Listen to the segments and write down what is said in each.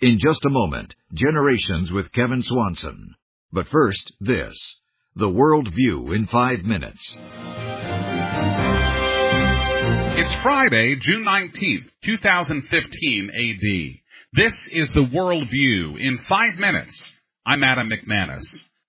In just a moment, Generations with Kevin Swanson. But first, this. The World View in 5 minutes. It's Friday, June 19th, 2015 A.D. This is the World View in 5 minutes. I'm Adam McManus.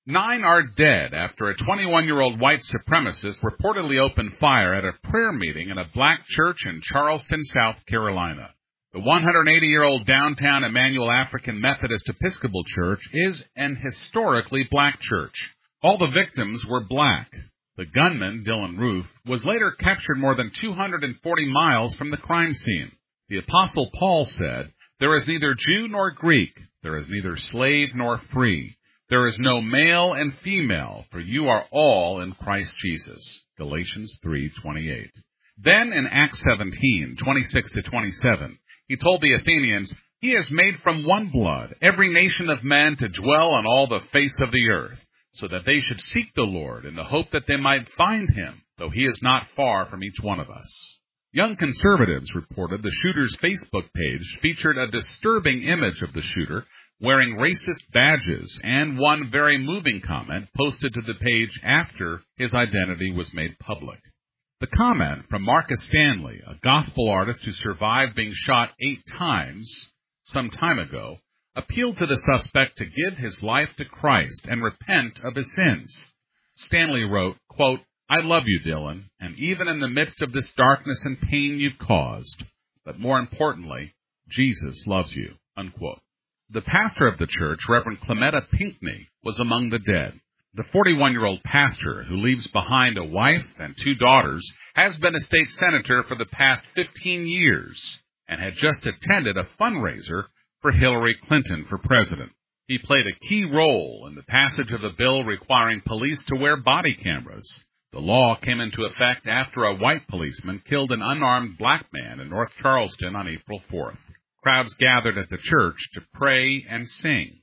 9 are dead after a 21-year-old white supremacist reportedly opened fire at a prayer meeting in a black church in Charleston, South Carolina. The 180-year-old downtown Emmanuel African Methodist Episcopal Church is an historically black church. All the victims were black. The gunman, Dylan Roof, was later captured more than 240 miles from the crime scene. The Apostle Paul said, "There is neither Jew nor Greek, there is neither slave nor free. There is no male and female, for you are all in Christ Jesus." Galatians 3:28. Then in Acts 17, 26-27, he told the Athenians, "He has made from one blood every nation of men to dwell on all the face of the earth, so that they should seek the Lord in the hope that they might find him, though he is not far from each one of us." Young Conservatives reported the shooter's Facebook page featured a disturbing image of the shooter wearing racist badges and one very moving comment posted to the page after his identity was made public. The comment from Marcus Stanley, a gospel artist who survived being shot 8 times some time ago, appealed to the suspect to give his life to Christ and repent of his sins. Stanley wrote, quote, "I love you, Dylan, and even in the midst of this darkness and pain you've caused, but more importantly, Jesus loves you," unquote. The pastor of the church, Reverend Clemetta Pinckney, was among the dead. The 41-year-old pastor, who leaves behind a wife and 2 daughters, has been a state senator for the past 15 years and had just attended a fundraiser for Hillary Clinton for president. He played a key role in the passage of a bill requiring police to wear body cameras. The law came into effect after a white policeman killed an unarmed black man in North Charleston on April 4th. Crowds gathered at the church to pray and sing.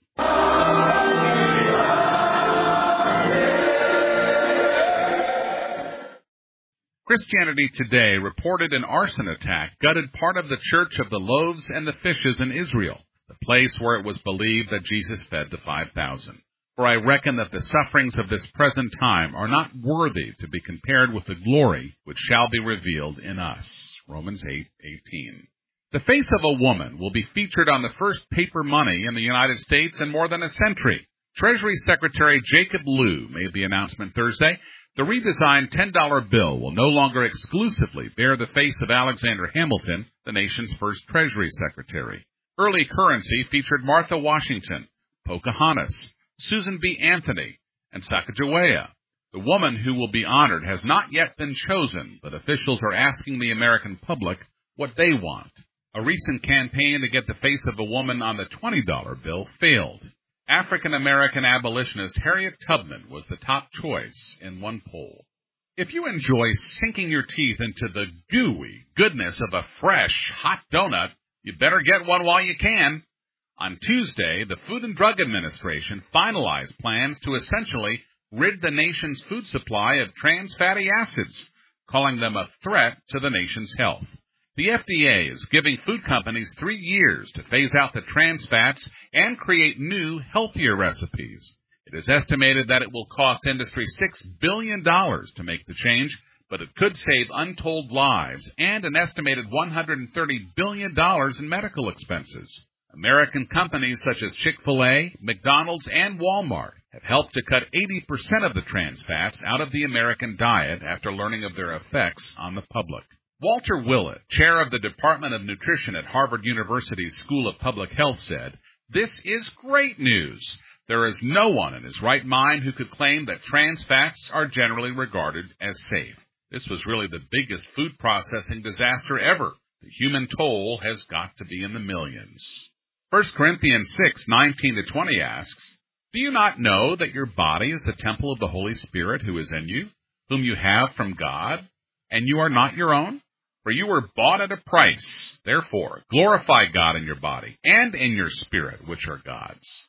Christianity Today reported an arson attack gutted part of the Church of the Loaves and the Fishes in Israel, the place where it was believed that Jesus fed the 5,000. "For I reckon that the sufferings of this present time are not worthy to be compared with the glory which shall be revealed in us." Romans 8:18. The face of a woman will be featured on the first paper money in the United States in more than a century. Treasury Secretary Jacob Lew made the announcement Thursday. The redesigned $10 bill will no longer exclusively bear the face of Alexander Hamilton, the nation's first Treasury Secretary. Early currency featured Martha Washington, Pocahontas, Susan B. Anthony, and Sacagawea. The woman who will be honored has not yet been chosen, but officials are asking the American public what they want. A recent campaign to get the face of a woman on the $20 bill failed. African-American abolitionist Harriet Tubman was the top choice in one poll. If you enjoy sinking your teeth into the gooey goodness of a fresh, hot donut, you better get one while you can. On Tuesday, the Food and Drug Administration finalized plans to essentially rid the nation's food supply of trans fatty acids, calling them a threat to the nation's health. The FDA is giving food companies 3 years to phase out the trans fats and create new, healthier recipes. It is estimated that it will cost industry $6 billion to make the change, but it could save untold lives and an estimated $130 billion in medical expenses. American companies such as Chick-fil-A, McDonald's, and Walmart have helped to cut 80% of the trans fats out of the American diet after learning of their effects on the public. Walter Willett, chair of the Department of Nutrition at Harvard University's School of Public Health, said, "This is great news. There is no one in his right mind who could claim that trans fats are generally regarded as safe. This was really the biggest food processing disaster ever. The human toll has got to be in the millions." 1 Corinthians 6:19-20 asks, "Do you not know that your body is the temple of the Holy Spirit who is in you, whom you have from God, and you are not your own? For you were bought at a price. Therefore, glorify God in your body and in your spirit, which are God's."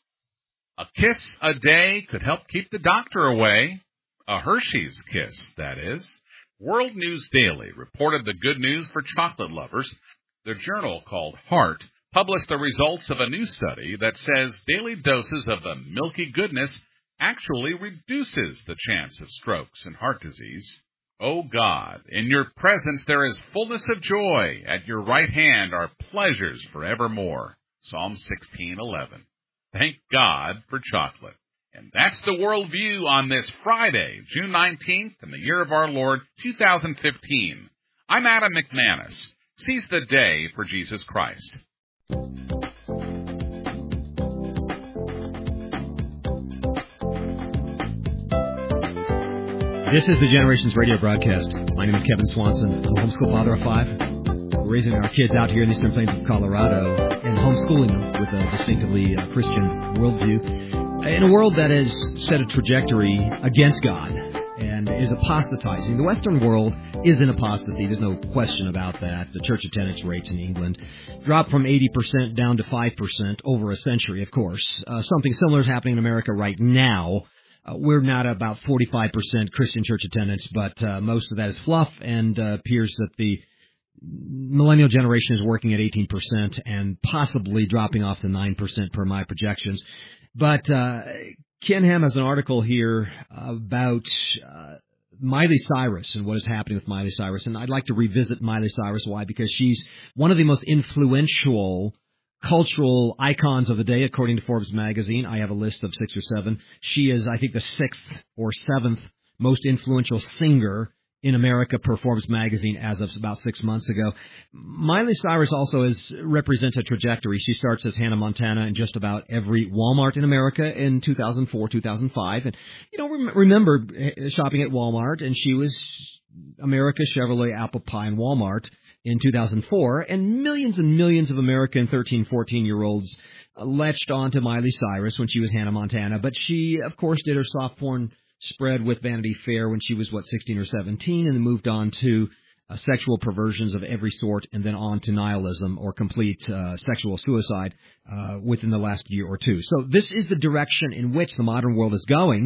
A kiss a day could help keep the doctor away. A Hershey's kiss, that is. World News Daily reported the good news for chocolate lovers. The journal called Heart published the results of a new study that says daily doses of the milky goodness actually reduces the chance of strokes and heart disease. O God, in your presence there is fullness of joy. At your right hand are pleasures forevermore. Psalm 16:11. Thank God for chocolate. And that's the worldview on this Friday, June 19th, in the year of our Lord, 2015. I'm Adam McManus. Seize the day for Jesus Christ. This is the Generations Radio broadcast. My name is Kevin Swanson. I'm a homeschool father of 5. We're raising our kids out here in the Eastern Plains of Colorado and homeschooling them with a distinctively Christian worldview in a world that has set a trajectory against God and is apostatizing. The Western world is in apostasy. There's no question about that. The church attendance rates in England dropped from 80% down to 5% over a century, of course. Something similar is happening in America right now. We're not about 45% Christian church attendance, but most of that is fluff, and appears that the millennial generation is working at 18% and possibly dropping off to 9% per my projections. But Ken Ham has an article here about Miley Cyrus and what is happening with Miley Cyrus, and I'd like to revisit Miley Cyrus. Why? Because she's one of the most influential cultural icons of the day, according to Forbes magazine. I have a list of 6 or 7. She is, I think, the 6th or 7th most influential singer in America per Forbes magazine as of about 6 months ago. Miley Cyrus also represents a trajectory. She starts as Hannah Montana in just about every Walmart in America in 2004, 2005. And, remember shopping at Walmart, and she was America, Chevrolet, Apple Pie, and Walmart in 2004, and millions of American 13, 14-year-olds latched on to Miley Cyrus when she was Hannah Montana. But she, of course, did her soft porn spread with Vanity Fair when she was, 16 or 17, and then moved on to sexual perversions of every sort, and then on to nihilism or complete sexual suicide within the last year or two. So this is the direction in which the modern world is going.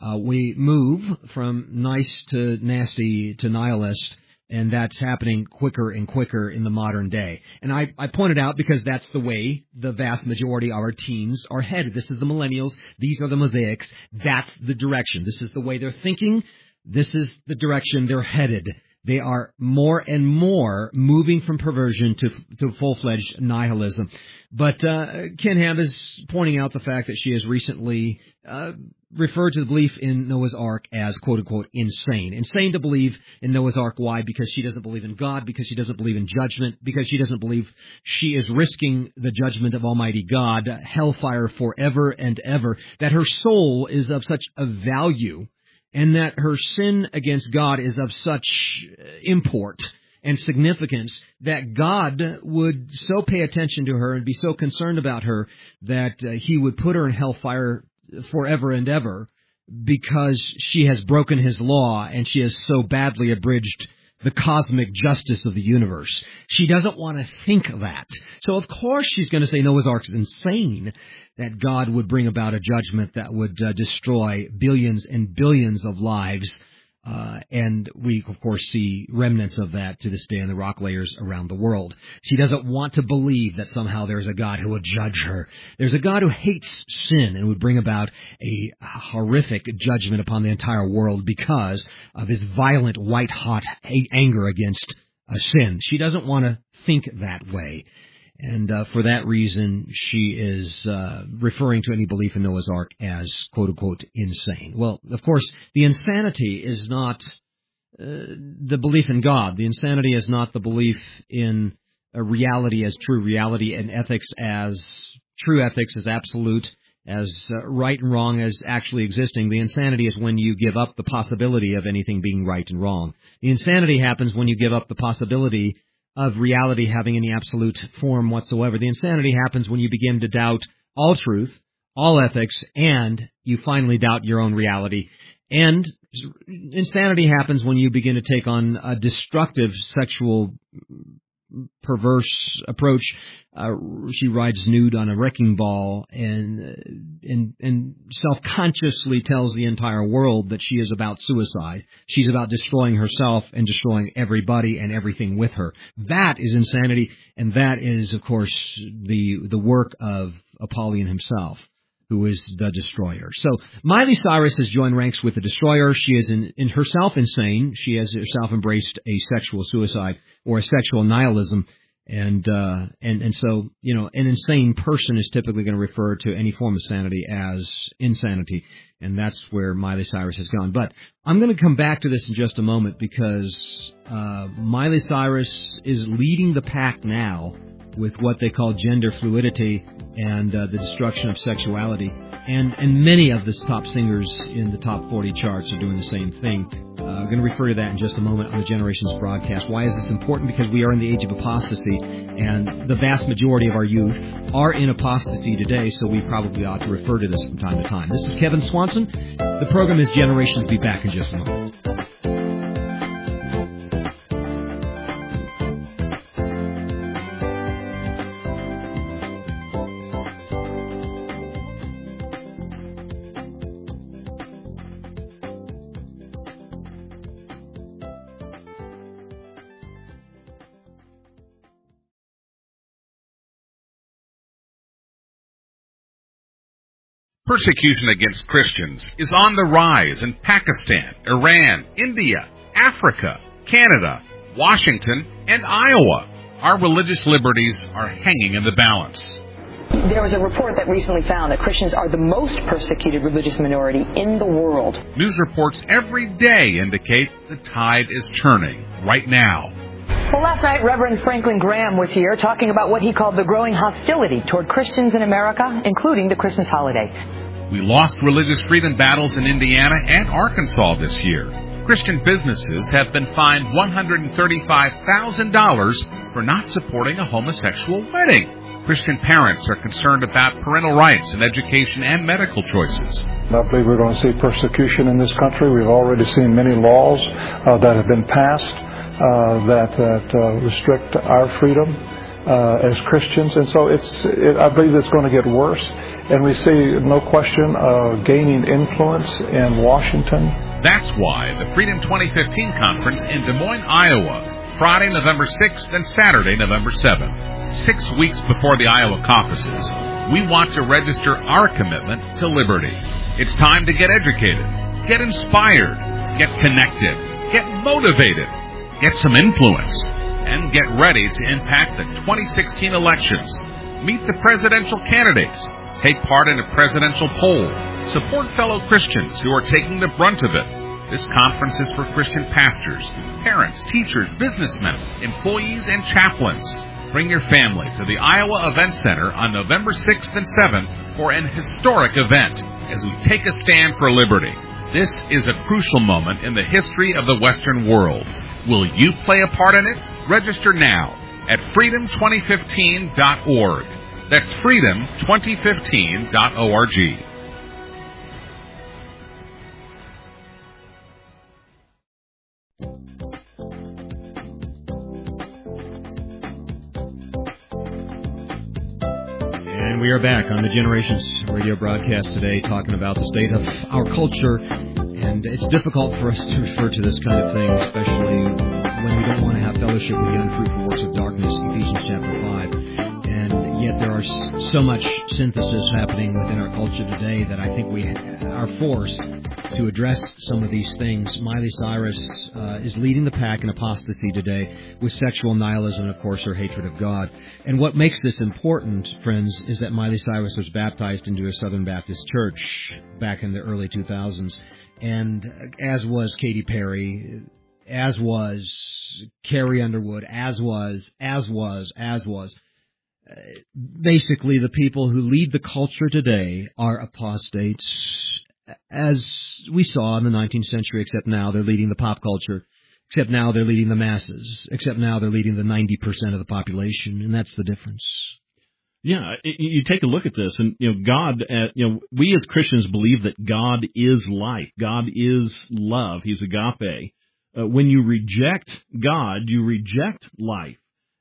We move from nice to nasty to nihilist, and that's happening quicker and quicker in the modern day. And I pointed out because that's the way the vast majority of our teens are headed. This is the millennials. These are the mosaics. That's the direction. This is the way they're thinking. This is the direction they're headed. They are more and more moving from perversion to full-fledged nihilism. But Ken Ham is pointing out the fact that she has recently referred to the belief in Noah's Ark as, quote-unquote, insane. Insane to believe in Noah's Ark. Why? Because she doesn't believe in God, because she doesn't believe in judgment, because she doesn't believe she is risking the judgment of Almighty God, hellfire forever and ever, that her soul is of such a value, and that her sin against God is of such import and significance that God would so pay attention to her and be so concerned about her that he would put her in hellfire forever and ever because she has broken his law and she has so badly abridged the cosmic justice of the universe. She doesn't want to think that. So, of course, she's going to say Noah's Ark is insane, that God would bring about a judgment that would destroy billions and billions of lives. And we, of course, see remnants of that to this day in the rock layers around the world. She doesn't want to believe that somehow there's a God who will judge her. There's a God who hates sin and would bring about a horrific judgment upon the entire world because of his violent, white-hot anger against sin. She doesn't want to think that way. And for that reason, she is referring to any belief in Noah's Ark as, quote-unquote, insane. Well, of course, the insanity is not the belief in God. The insanity is not the belief in reality as true reality and ethics as true ethics, as absolute, as right and wrong as actually existing. The insanity is when you give up the possibility of anything being right and wrong. The insanity happens when you give up the possibility of reality having any absolute form whatsoever. The insanity happens when you begin to doubt all truth, all ethics, and you finally doubt your own reality. And insanity happens when you begin to take on a destructive sexual perverse approach. She rides nude on a wrecking ball and self-consciously tells the entire world that she is about suicide. She's about destroying herself and destroying everybody and everything with her. That is insanity, and that is, of course, the work of Apollyon himself, who is the destroyer. So Miley Cyrus has joined ranks with the destroyer. She is in herself insane. She has herself embraced a sexual suicide or a sexual nihilism. And so, an insane person is typically going to refer to any form of sanity as insanity. And that's where Miley Cyrus has gone. But I'm going to come back to this in just a moment because Miley Cyrus is leading the pack now with what they call gender fluidity and the destruction of sexuality. And many of the top singers in the top 40 charts are doing the same thing. I'm going to refer to that in just a moment on the Generations broadcast. Why is this important? Because we are in the age of apostasy, and the vast majority of our youth are in apostasy today, so we probably ought to refer to this from time to time. This is Kevin Swanson. The program is Generations. Be back in just a moment. Persecution against Christians is on the rise in Pakistan, Iran, India, Africa, Canada, Washington, and Iowa. Our religious liberties are hanging in the balance. There was a report that recently found that Christians are the most persecuted religious minority in the world. News reports every day indicate the tide is turning right now. Well, last night, Reverend Franklin Graham was here talking about what he called the growing hostility toward Christians in America, including the Christmas holiday. We lost religious freedom battles in Indiana and Arkansas this year. Christian businesses have been fined $135,000 for not supporting a homosexual wedding. Christian parents are concerned about parental rights in education and medical choices. I believe we're going to see persecution in this country. We've already seen many laws that have been passed that restrict our freedom as Christians, and so I believe it's going to get worse. And we see, no question, gaining influence in Washington. That's why the Freedom 2015 conference in Des Moines, Iowa, Friday, November 6th and Saturday, November 7th, 6 weeks before the Iowa caucuses, we want to register our commitment to liberty. It's time to get educated, get inspired, get connected, get motivated, get some influence, and get ready to impact the 2016 elections. Meet the presidential candidates. Take part in a presidential poll. Support fellow Christians who are taking the brunt of it. This conference is for Christian pastors, parents, teachers, businessmen, employees, and chaplains. Bring your family to the Iowa Event Center on November 6th and 7th for an historic event as we take a stand for liberty. This is a crucial moment in the history of the Western world. Will you play a part in it? Register now at freedom2015.org. That's freedom2015.org. And we are back on the Generations radio broadcast today talking about the state of our culture. And it's difficult for us to refer to this kind of thing, especially when we don't want to have fellowship with the unfruitful works of darkness, Ephesians chapter 5. And yet there are so much synthesis happening within our culture today that I think we are forced to address some of these things. Miley Cyrus is leading the pack in apostasy today with sexual nihilism and, of course, her hatred of God. And what makes this important, friends, is that Miley Cyrus was baptized into a Southern Baptist church back in the early 2000s. And as was Katy Perry, as was Carrie Underwood, as was. Basically, the people who lead the culture today are apostates, as we saw in the 19th century, except now they're leading the pop culture, except now they're leading the masses, except now they're leading the 90% of the population, and that's the difference. Yeah, you take a look at this, and God. We as Christians believe that God is life. God is love. He's agape. When you reject God, you reject life,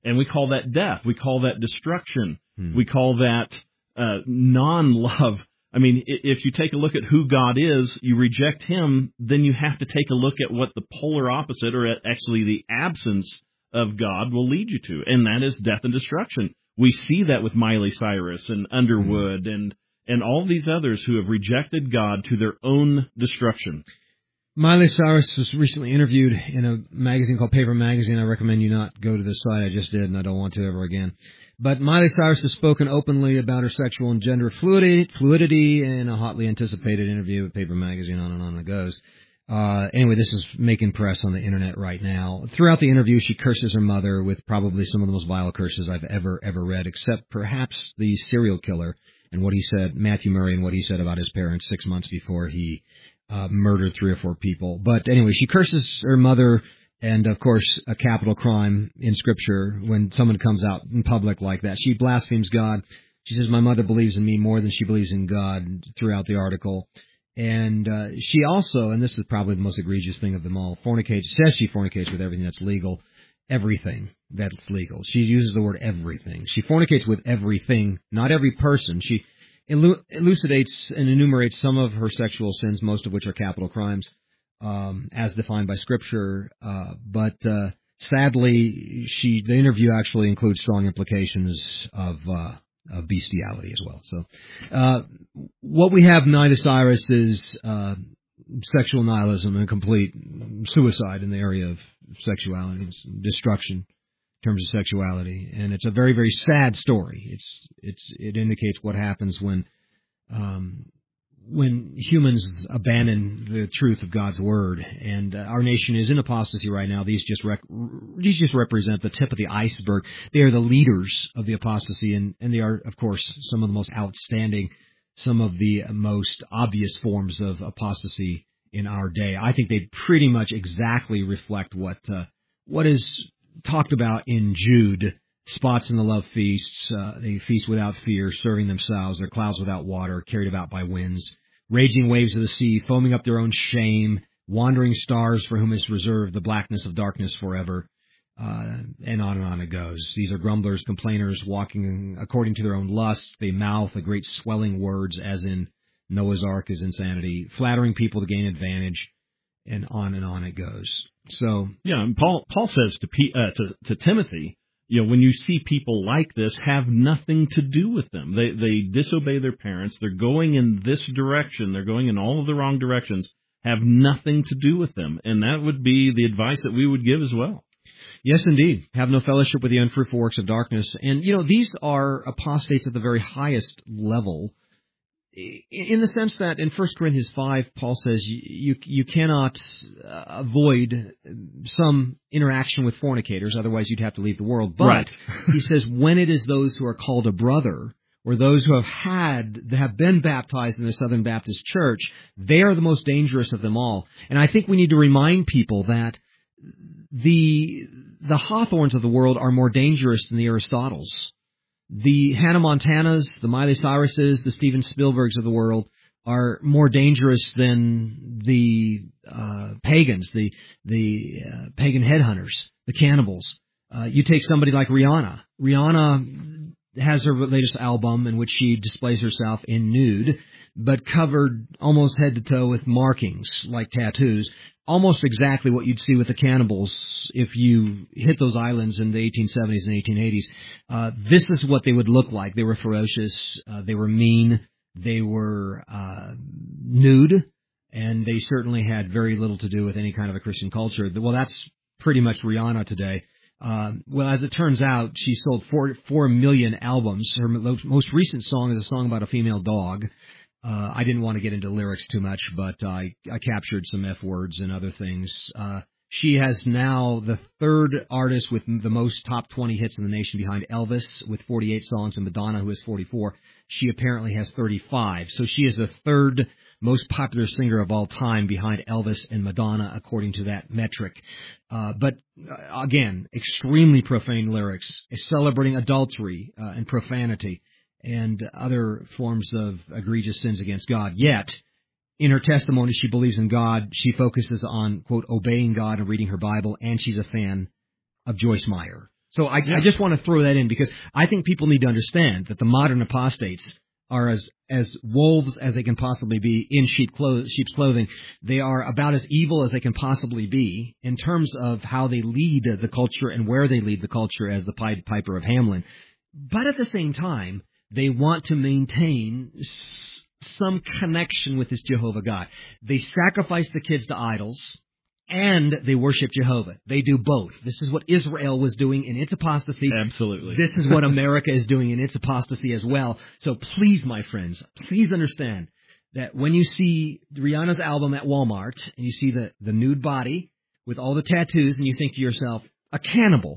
And we call that death. We call that destruction. We call that non-love. I mean, if you take a look at who God is, you reject Him, then you have to take a look at what the polar opposite, or actually the absence of God, will lead you to, and that is death and destruction. We see that with Miley Cyrus and Underwood and all these others who have rejected God to their own destruction. Miley Cyrus was recently interviewed in a magazine called Paper Magazine. I recommend you not go to the site. I just did, and I don't want to ever again. But Miley Cyrus has spoken openly about her sexual and gender fluidity in a hotly anticipated interview with Paper Magazine, on and on it goes. Anyway, this is making press on the internet right now. Throughout the interview, she curses her mother with probably some of the most vile curses I've ever read, except perhaps the serial killer and what he said, Matthew Murray, and what he said about his parents 6 months before he murdered 3 or 4 people. But anyway, she curses her mother, and of course, a capital crime in Scripture when someone comes out in public like that. She blasphemes God. She says, "My mother believes in me more than she believes in God," throughout the article. And she also, and this is probably the most egregious thing of them all, says she fornicates with everything that's legal. Everything that's legal. She uses the word everything. She fornicates with everything, not every person. She elucidates and enumerates some of her sexual sins, most of which are capital crimes, as defined by Scripture. But sadly, the interview actually includes strong implications of bestiality as well. So what we have Miley Cyrus is sexual nihilism and complete suicide in the area of sexuality, destruction in terms of sexuality, and it's a very, very sad story. It indicates what happens when humans abandon the truth of God's word, and our nation is in apostasy right now. These just represent the tip of the iceberg. They are the leaders of the apostasy, and they are, of course, some of the most outstanding, some of the most obvious forms of apostasy in our day. I think they pretty much exactly reflect what is talked about in Jude. Spots in the love feasts, they feast without fear, serving themselves, their clouds without water, carried about by winds, raging waves of the sea, foaming up their own shame, wandering stars for whom is reserved the blackness of darkness forever, and on it goes. These are grumblers, complainers, walking according to their own lusts. They mouth a great swelling words, as in Noah's Ark is insanity, flattering people to gain advantage, and on it goes. So yeah, and Paul says to Timothy, when you see people like this, have nothing to do with them. They disobey their parents. They're going in this direction. They're going in all of the wrong directions. Have nothing to do with them. And that would be the advice that we would give as well. Yes, indeed. Have no fellowship with the unfruitful works of darkness. And, these are apostates at the very highest level, in the sense that in 1 Corinthians 5, Paul says you cannot avoid some interaction with fornicators, otherwise you'd have to leave the world. But right. He says when it is those who are called a brother, or those who have been baptized in the Southern Baptist Church, they are the most dangerous of them all. And I think we need to remind people that the Hawthornes of the world are more dangerous than the Aristotles. The Hannah Montanas, the Miley Cyruses, the Steven Spielbergs of the world are more dangerous than the pagans, the pagan headhunters, the cannibals. You take somebody like Rihanna. Rihanna has her latest album in which she displays herself in nude, but covered almost head to toe with markings like tattoos. Almost exactly what you'd see with the cannibals if you hit those islands in the 1870s and 1880s. This is what they would look like. They were ferocious. They were mean. They were nude. And they certainly had very little to do with any kind of a Christian culture. Well, that's pretty much Rihanna today. Well, as it turns out, she sold 4 million albums. Her most recent song is a song about a female dog. I didn't want to get into lyrics too much, but I captured some F words and other things. She has now the third artist with the most top 20 hits in the nation, behind Elvis with 48 songs and Madonna, who has 44. She apparently has 35. So she is the third most popular singer of all time, behind Elvis and Madonna, according to that metric. But again, extremely profane lyrics, celebrating adultery and profanity and other forms of egregious sins against God. Yet, in her testimony, she believes in God. She focuses on, quote, obeying God and reading her Bible, and she's a fan of Joyce Meyer. So I just want to throw that in because I think people need to understand that the modern apostates are as wolves as they can possibly be in sheep's clothing. They are about as evil as they can possibly be in terms of how they lead the culture and where they lead the culture as the Pied Piper of Hamelin. But at the same time, they want to maintain some connection with this Jehovah God. They sacrifice the kids to idols, and they worship Jehovah. They do both. This is what Israel was doing in its apostasy. Absolutely. This is what America is doing in its apostasy as well. So please, my friends, please understand that when you see Rihanna's album at Walmart, and you see the nude body with all the tattoos, and you think to yourself, a cannibal.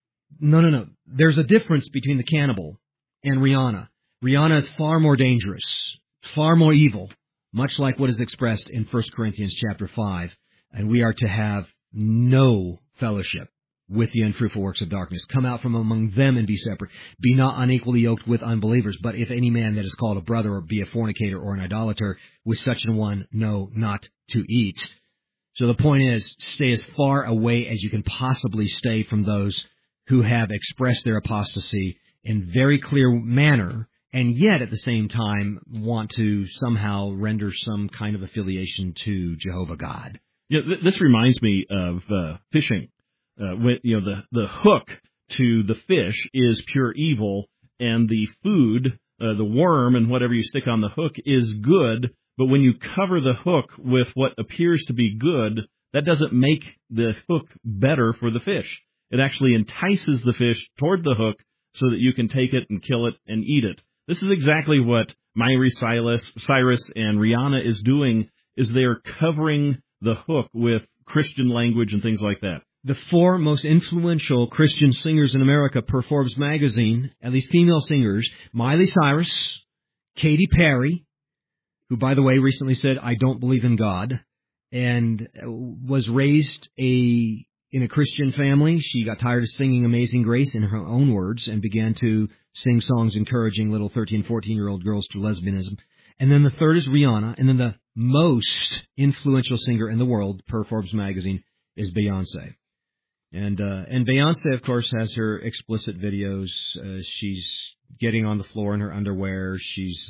No. There's a difference between the cannibal and Rihanna. Rihanna is far more dangerous, far more evil, much like what is expressed in 1 Corinthians chapter 5. And we are to have no fellowship with the unfruitful works of darkness. Come out from among them and be separate. Be not unequally yoked with unbelievers. But if any man that is called a brother or be a fornicator or an idolater, with such an one, know not to eat. So the point is, stay as far away as you can possibly stay from those who have expressed their apostasy in very clear manner, and yet at the same time want to somehow render some kind of affiliation to Jehovah God. Yeah, this reminds me of fishing. When, the hook to the fish is pure evil, and the food, the worm and whatever you stick on the hook is good, but when you cover the hook with what appears to be good, that doesn't make the hook better for the fish. It actually entices the fish toward the hook so that you can take it and kill it and eat it. This is exactly what Miley Cyrus and Rihanna is doing, is they're covering the hook with Christian language and things like that. The 4 most influential Christian singers in America per Forbes magazine, at least female singers, Miley Cyrus, Katy Perry, who, by the way, recently said, I don't believe in God, and was raised in a Christian family. She got tired of singing Amazing Grace in her own words and began to sing songs encouraging little 13, 14-year-old girls to lesbianism. And then the third is Rihanna, and then the most influential singer in the world, per Forbes magazine, is Beyonce. And Beyonce, of course, has her explicit videos. She's getting on the floor in her underwear. She's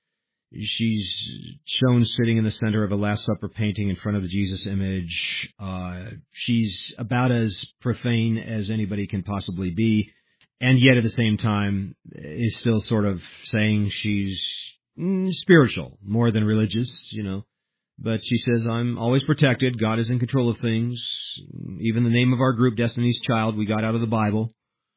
shown sitting in the center of a Last Supper painting in front of the Jesus image. She's about as profane as anybody can possibly be, and yet at the same time is still sort of saying she's spiritual more than religious, But she says, I'm always protected. God is in control of things. Even the name of our group, Destiny's Child, we got out of the Bible.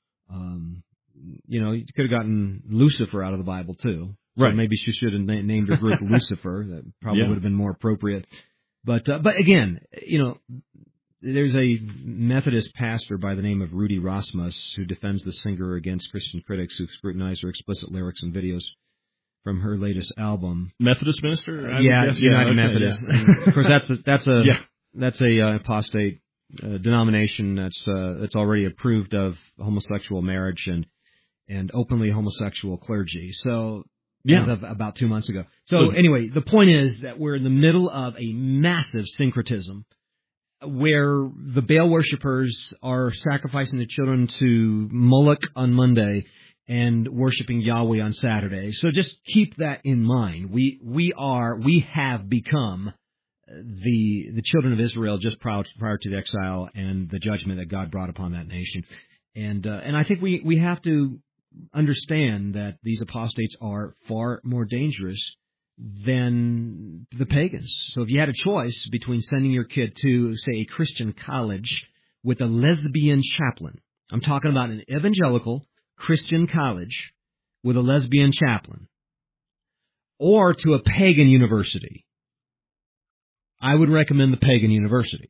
You could have gotten Lucifer out of the Bible, too. So right. Maybe she should have named her group Lucifer. That probably would have been more appropriate. But again, there's a Methodist pastor by the name of Rudy Rasmus who defends the singer against Christian critics who scrutinize her explicit lyrics and videos from her latest album. Methodist minister? United Methodist. Yeah. Of course, that's a apostate denomination that's already approved of homosexual marriage and openly homosexual clergy. So as of about 2 months ago. So anyway, the point is that we're in the middle of a massive syncretism where the Baal worshippers are sacrificing the children to Moloch on Monday and worshiping Yahweh on Saturday. So just keep that in mind. We have become the children of Israel just prior to the exile and the judgment that God brought upon that nation. And I think we have to understand that these apostates are far more dangerous than the pagans. So if you had a choice between sending your kid to, say, a Christian college with a lesbian chaplain, I'm talking about an evangelical Christian college with a lesbian chaplain, or to a pagan university, I would recommend the pagan university.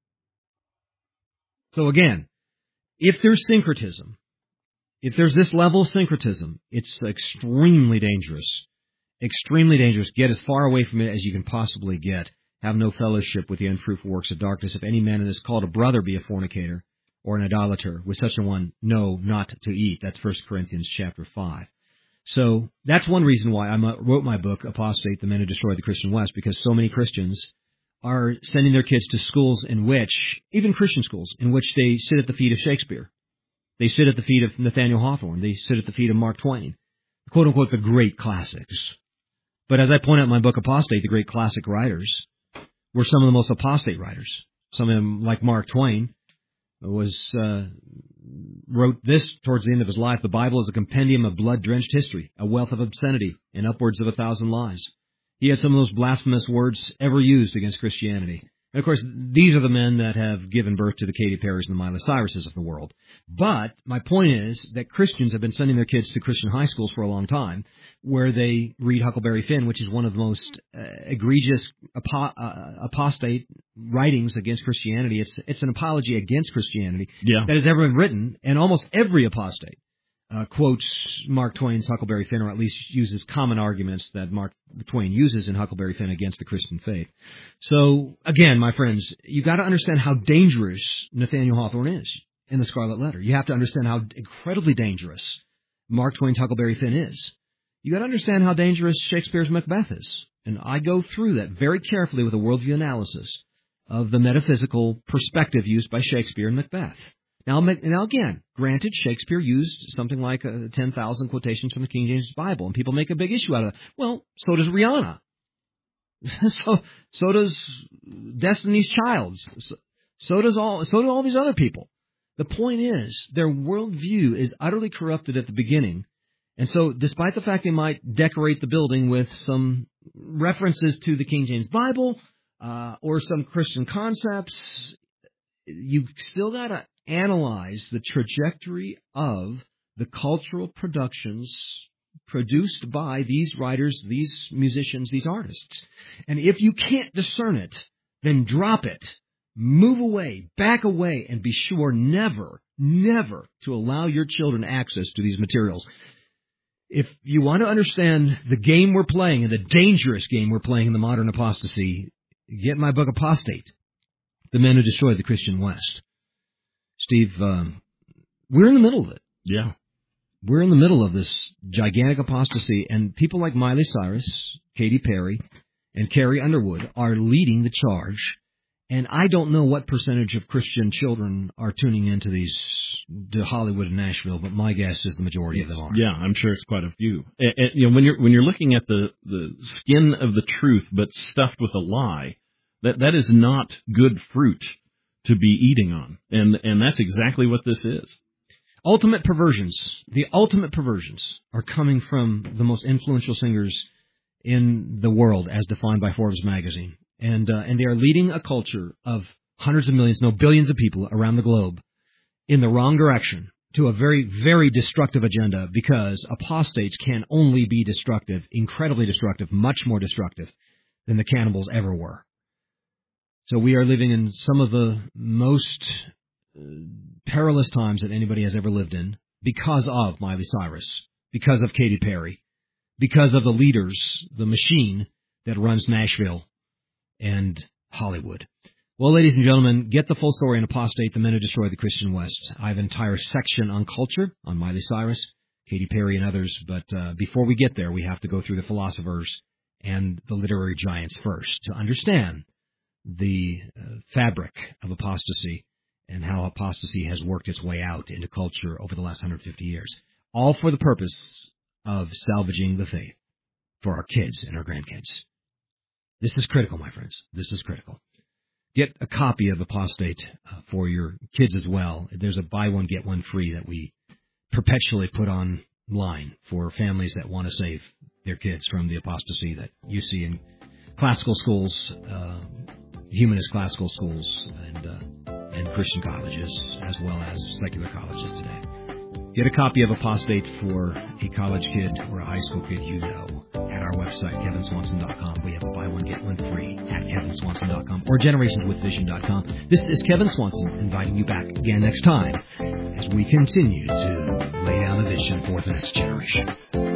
So again, if there's syncretism, if there's this level of syncretism, it's extremely dangerous. Extremely dangerous. Get as far away from it as you can possibly get. Have no fellowship with the unfruitful works of darkness. If any man that is called a brother be a fornicator or an idolater, with such a one, know not to eat. That's 1 Corinthians chapter 5. So that's one reason why I wrote my book, Apostate, the Men Who Destroyed the Christian West, because so many Christians are sending their kids to schools in which, even Christian schools, in which they sit at the feet of Shakespeare. They sit at the feet of Nathaniel Hawthorne. They sit at the feet of Mark Twain, quote-unquote, the great classics. But as I point out in my book, Apostate, the great classic writers were some of the most apostate writers. Some of them, like Mark Twain, wrote this towards the end of his life: the Bible is a compendium of blood-drenched history, a wealth of obscenity, and upwards of 1,000 lies. He had some of those blasphemous words ever used against Christianity. And, of course, these are the men that have given birth to the Katy Perrys and the Miley Cyruses of the world. But my point is that Christians have been sending their kids to Christian high schools for a long time, where they read Huckleberry Finn, which is one of the most egregious apostate writings against Christianity. It's an apology against Christianity that has ever been written, and almost every apostate quotes Mark Twain's Huckleberry Finn, or at least uses common arguments that Mark Twain uses in Huckleberry Finn against the Christian faith. So, again, my friends, you've got to understand how dangerous Nathaniel Hawthorne is in The Scarlet Letter. You have to understand how incredibly dangerous Mark Twain's Huckleberry Finn is. You've got to understand how dangerous Shakespeare's Macbeth is. And I go through that very carefully with a worldview analysis of the metaphysical perspective used by Shakespeare in Macbeth. Now again, granted, Shakespeare used something like 10,000 quotations from the King James Bible, and people make a big issue out of it. Well, so does Rihanna. so does Destiny's Child. So do all these other people. The point is, their worldview is utterly corrupted at the beginning. And so, despite the fact they might decorate the building with some references to the King James Bible or some Christian concepts, you've still got to analyze the trajectory of the cultural productions produced by these writers, these musicians, these artists. And if you can't discern it, then drop it. Move away, back away, and be sure never to allow your children access to these materials. If you want to understand the game we're playing, and the dangerous game we're playing in the modern apostasy, get my book, Apostate, The Men Who Destroyed the Christian West. Steve, we're in the middle of it. Yeah. We're in the middle of this gigantic apostasy, and people like Miley Cyrus, Katy Perry, and Carrie Underwood are leading the charge. And I don't know what percentage of Christian children are tuning into to Hollywood and Nashville, but my guess is the majority of them are. Yeah, I'm sure it's quite a few. And when you're looking at the skin of the truth, but stuffed with a lie, that is not good fruit to be eating on, and that's exactly what this is. Ultimate perversions. The ultimate perversions are coming from the most influential singers in the world, as defined by Forbes magazine. And they are leading a culture of hundreds of millions, no, billions of people around the globe in the wrong direction to a very, very destructive agenda, because apostates can only be destructive, incredibly destructive, much more destructive than the cannibals ever were. So we are living in some of the most perilous times that anybody has ever lived in because of Miley Cyrus, because of Katy Perry, because of the leaders, the machine that runs Nashville and Hollywood. Well, ladies and gentlemen, get the full story on Apostate, The Men Who Destroyed the Christian West. I have an entire section on culture, on Miley Cyrus, Katy Perry, and others. But before we get there, we have to go through the philosophers and the literary giants first to understand the fabric of apostasy and how apostasy has worked its way out into culture over the last 150 years, all for the purpose of salvaging the faith for our kids and our grandkids. This is critical, my friends. This is critical. Get a copy of Apostate for your kids as well. There's a buy one, get one free that we perpetually put online for families that want to save their kids from the apostasy that you see in classical schools, humanist classical schools, and Christian colleges, as well as secular colleges today. Get a copy of Apostate for a college kid or a high school kid you know at our website, kevinswanson.com. We have a buy one, get one free at kevinswanson.com or generationswithvision.com. This is Kevin Swanson inviting you back again next time as we continue to lay down the vision for the next generation.